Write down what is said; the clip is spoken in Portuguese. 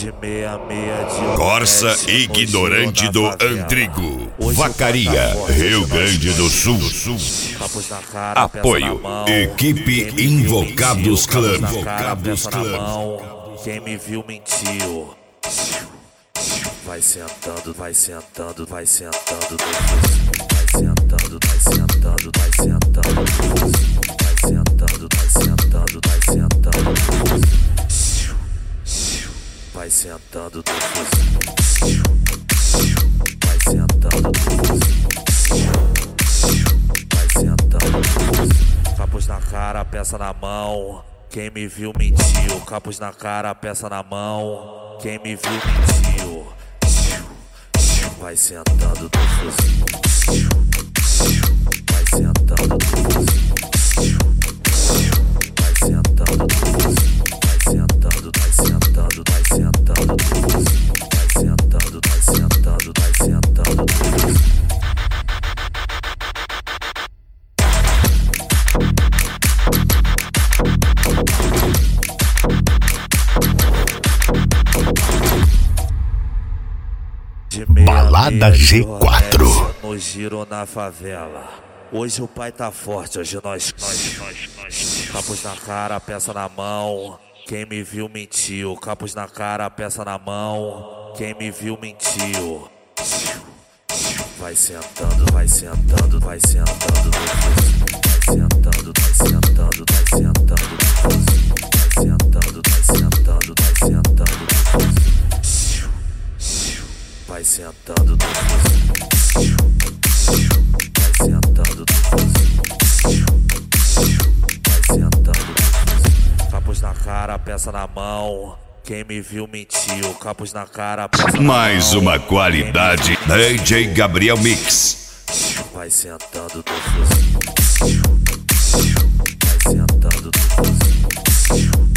De meia meia de Corsa ignorante do Andrigo, Vacaria, Rio Grande do Sul. Apoio Equipe Invocados Clã. Quem me viu mentiu. Vai sentando, vai sentando, vai sentando, vai sentando, vai sentando, vai sentando, vai sentando, vai sentando, vai sentando, vai sentando, vai sentando, vai sentando, capuz na cara, peça na mão. Quem me viu mentiu, capuz na cara, peça na mão. Quem me viu mentiu. Vai sentando do fuzil. Vai sentando do fuzil. Vai sentando do fuzil. Vai sentando, vai sentando, vai sentando do fuzil. Vai sentando, vai sentando, vai sentando do fuzil. Balada G4 no giro na favela. Hoje o pai tá forte, hoje nós capuz na cara, peça na mão. Quem me viu mentiu, capuz na cara, peça na mão. Quem me viu mentiu. Vai sentando, vai sentando, vai sentando, vai sentando, vai sentando, vai sentando, vai sentando, vai sentando, vai sentando. Vai sentando do fuzil. Vai sentando do fuzil. Vai sentando do fuzil. Capuz na cara, peça na mão. Quem me viu mentiu. Capuz na cara, peça na mão. Mais uma qualidade DJ Gabriel Mix. Vai sentando do fuzil. Vai sentando do fuzil.